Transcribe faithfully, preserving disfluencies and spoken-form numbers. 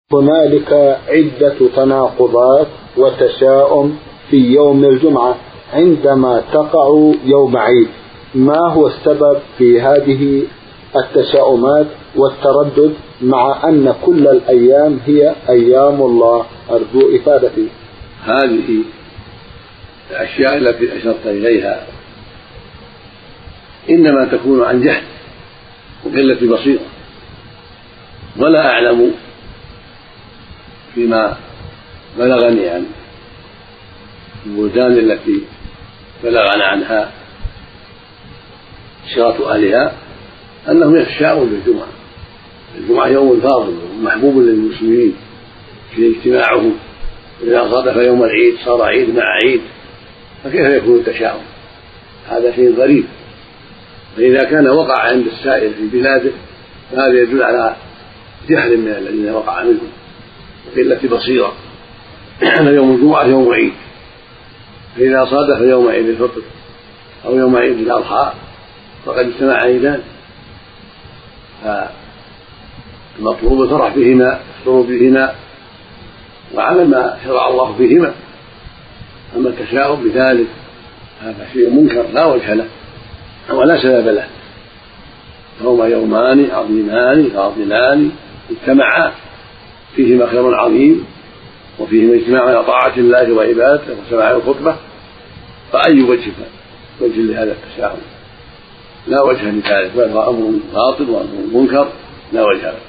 هنالك عدة تناقضات وتشاؤم في يوم الجمعة عندما تقع يوم عيد. ما هو السبب في هذه التشاؤمات والتردد مع أن كل الأيام هي أيام الله؟ أرجو إفادتي. هذه الأشياء التي أشرت إليها إنما تكون عن جهل وقلة بصيرة، ولا أعلم فيما بلغني عن البلدان التي بلغنا عنها شرط أهلها أنهم يتشاءون بالجمعة. الجمعة يوم فاضل ومحبوب للمسلمين في اجتماعهم، إذا صادف يوم العيد صار عيد مع عيد، فكيف يكون التشاؤم؟ هذا شيء غريب. فإذا كان وقع عند السائر في بلاده فهذا يدل على جهل من الذين وقع منهم وقلة بصيرة. أن يوم الجمعة يوم عيد، فإذا صادف يوم عيد الفطر أو يوم عيد الأضحى فقد اجتمع عيدان، فالمطلوب الفرح بهما السرور بهما وعمل ما شرع الله فيهما. أما التشاؤم بذلك هذا شيء منكر لا وجه له ولا سبب له. هما يومان عظيمان فاضلان اجتمعا فيهما خير عظيم وفيهما اجتماع على طاعة الله وعبادته وسماع الخطبة، فأي وجه وجه لهذا التشاؤم؟ لا وجه لذلك، بل هو أمر باطل وأمر منكر لا وجه له.